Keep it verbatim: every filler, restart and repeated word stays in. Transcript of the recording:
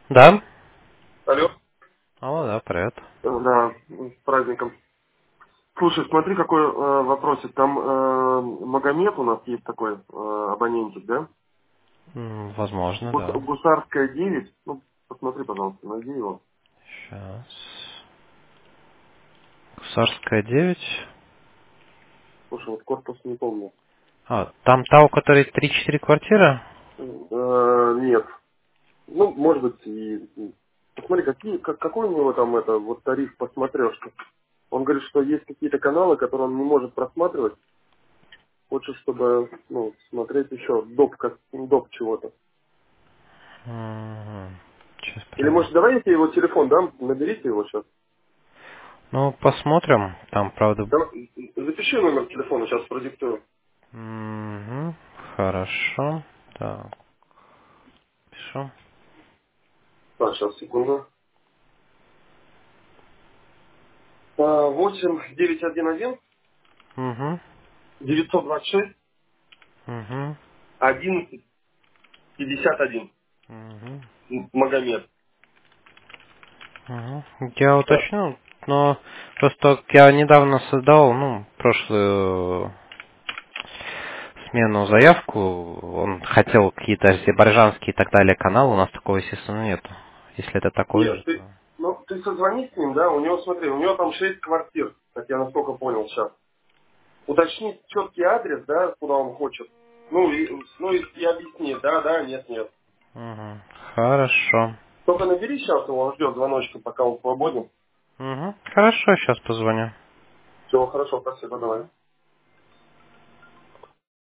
Да? Алло. Алло, да, привет. Э, Да, с праздником. Слушай, смотри, какой э, вопросик. Там э, Магомед у нас есть такой э, абонентик, да? М, Возможно, Гус- да. Гусарская девять. Ну, посмотри, пожалуйста, найди его. Сейчас. Гусарская девять. Слушай, вот корпус не помню. А, там та, у которой три-четыре квартиры? Э, нет. Ну, может быть, и... и- Посмотри, какие, как, какой у него там это, вот тариф по смотрешке. Он говорит, что есть какие-то каналы, которые он не может просматривать. Хочет, чтобы, ну, смотреть еще доп, как, доп чего-то. Сейчас Или, может, проверю. давай я тебе его телефон дам, наберите его сейчас. Ну, посмотрим. Там, правда... Давай, запиши номер телефона, сейчас продиктую. Мгм. Хорошо. Так, пишу. Так, сейчас, секунду. восемь девять один один Угу. девятьсот двадцать шесть Угу. одиннадцать пятьдесят один. Угу. М- Магомед. Угу. Я Да. уточню, но просто я недавно создал, ну, прошлую смену заявку, он хотел какие-то азербайджанские и так далее каналы, у нас такого, естественно, нет. Если это такой же, Нет, ты, то... ну, ты созвонись с ним, да, у него, смотри, у него там шесть квартир, как я насколько понял сейчас. Уточни четкий адрес, да, куда он хочет. Ну, и, ну и, и объясни, да, да, нет, нет. Угу. Хорошо. Только набери сейчас его, он ждет звоночка, пока он свободен. Угу. Хорошо, сейчас позвоню. Все, хорошо, спасибо, давай.